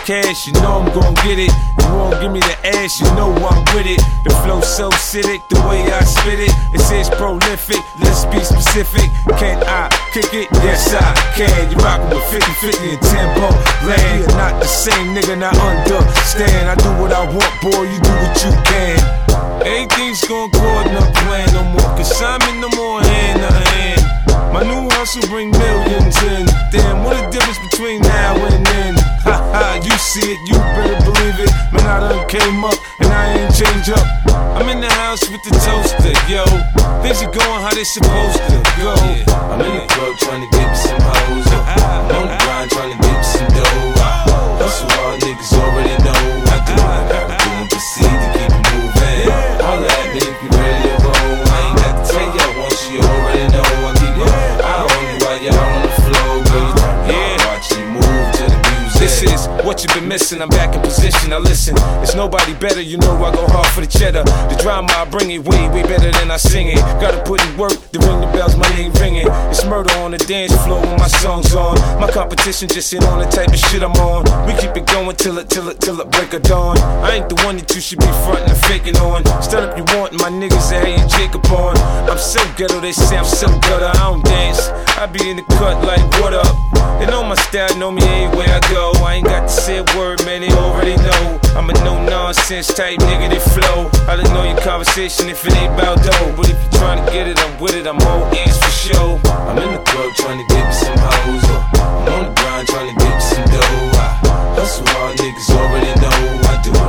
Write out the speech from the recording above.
cash, you know I'm gon' get it. You won't give me the ass, you know I'm with it. The flow so acidic, the way I spit it. It says prolific, let's be specific. Can I kick it? Yes I can. You rockin' with 50-50 and Tempo land. You're not the same nigga, not understand. I do what I want, boy, you do what you can. Everything's gon' go in the plan no more, cause I'm in no more hand to hand. My new hustle bring millions in. Damn, what a difference between now and then. Ha ha, you see it, you better believe it. Man, I done came up and I ain't changed up. I'm in the house with the toaster, yo. Things are going how they supposed to go. I'm in the club trying to get some hoes. I'm on the grind trying to get some dough. Hustle hard, niggas already know. I do what I gotta do and proceed to keep it moving. Holla at me if you ready to roll. I ain't got to tell y'all once you already know. I keep my eye on you while y'all on the floor. Girl, watch you move to the music. This is what you've been missing, I'm back in position. Now listen, there's nobody better, you know I go hard for the cheddar. The drama I bring it way better than I sing it. Gotta put in work to ring the bells, my name ringing. It's murder on the dance floor when my song's on. My competition just ain't on the type of shit I'm on. We keep it going till it break of dawn. I ain't the one that you should be frontin' and faking on. Stand up you want, my niggas that hate Jacob on. I'm so ghetto, they say I'm so gutter. I don't dance, I be in the cut like what up. They know my style, know me everywhere I go. I ain't got to say a word, man, they already know. I'm a no-nonsense type nigga that flow. I don't know your conversation if it ain't about dough. But if you're trying to get it, I'm with it, I'm all ears for sure. I'm in the club trying to get me some hoes. I'm on the grind trying to get me some dough. Hustle hard, niggas already know. I do